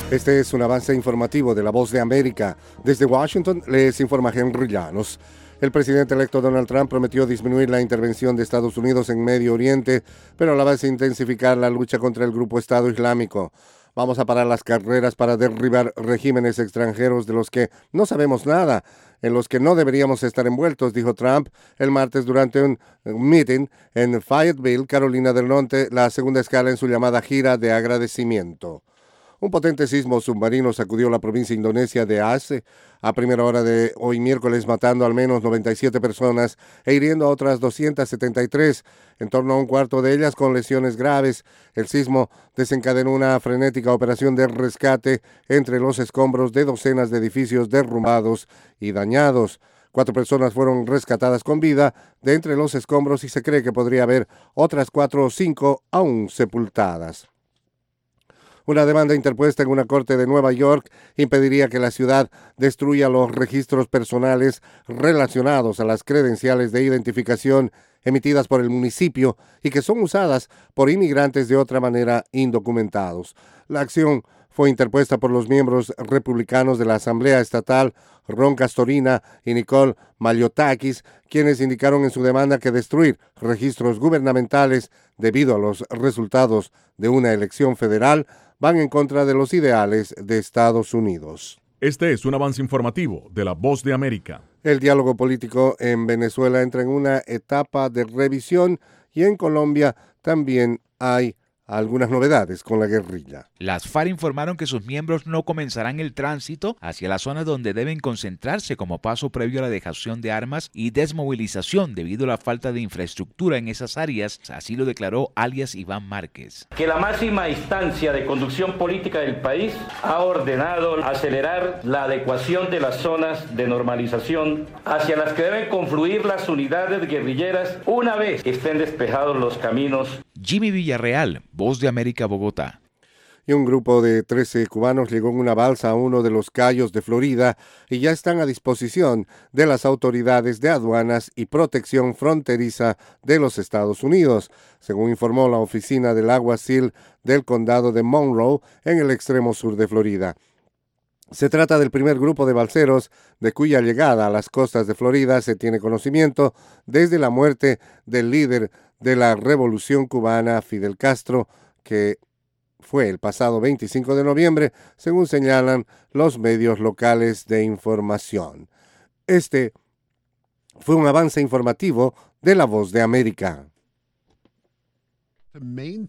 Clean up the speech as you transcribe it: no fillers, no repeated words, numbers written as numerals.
Este es un avance informativo de La Voz de América. Desde Washington les informa Henry Llanos. El presidente electo Donald Trump prometió disminuir la intervención de Estados Unidos en Medio Oriente, pero a la vez intensificar la lucha contra el grupo Estado Islámico. Vamos a parar las carreras para derribar regímenes extranjeros de los que no sabemos nada, en los que no deberíamos estar envueltos, dijo Trump el martes durante un meeting en Fayetteville, Carolina del Norte, la segunda escala en su llamada gira de agradecimiento. Un potente sismo submarino sacudió la provincia indonesia de Aceh a primera hora de hoy miércoles, matando al menos 97 personas e hiriendo a otras 273, en torno a un cuarto de ellas con lesiones graves. El sismo desencadenó una frenética operación de rescate entre los escombros de docenas de edificios derrumbados y dañados. 4 personas fueron rescatadas con vida de entre los escombros y se cree que podría haber otras 4 o 5 aún sepultadas. Una demanda interpuesta en una corte de Nueva York impediría que la ciudad destruya los registros personales relacionados a las credenciales de identificación emitidas por el municipio y que son usadas por inmigrantes de otra manera indocumentados. La acción fue interpuesta por los miembros republicanos de la Asamblea Estatal, Ron Castorina y Nicole Maliotakis, quienes indicaron en su demanda que destruir registros gubernamentales debido a los resultados de una elección federal van en contra de los ideales de Estados Unidos. Este es un avance informativo de La Voz de América. El diálogo político en Venezuela entra en una etapa de revisión y en Colombia también hay algunas novedades con la guerrilla. Las FARC informaron que sus miembros no comenzarán el tránsito hacia las zonas donde deben concentrarse como paso previo a la dejación de armas y desmovilización debido a la falta de infraestructura en esas áreas, así lo declaró alias Iván Márquez. Que la máxima instancia de conducción política del país ha ordenado acelerar la adecuación de las zonas de normalización hacia las que deben confluir las unidades guerrilleras una vez que estén despejados los caminos. Jimmy Villarreal, Voz de América, Bogotá. Y un grupo de 13 cubanos llegó en una balsa a uno de los cayos de Florida y ya están a disposición de las autoridades de aduanas y protección fronteriza de los Estados Unidos, según informó la oficina del alguacil del condado de Monroe en el extremo sur de Florida. Se trata del primer grupo de balseros de cuya llegada a las costas de Florida se tiene conocimiento desde la muerte del líder de la Revolución Cubana, Fidel Castro, que fue el pasado 25 de noviembre, según señalan los medios locales de información. Este fue un avance informativo de La Voz de América.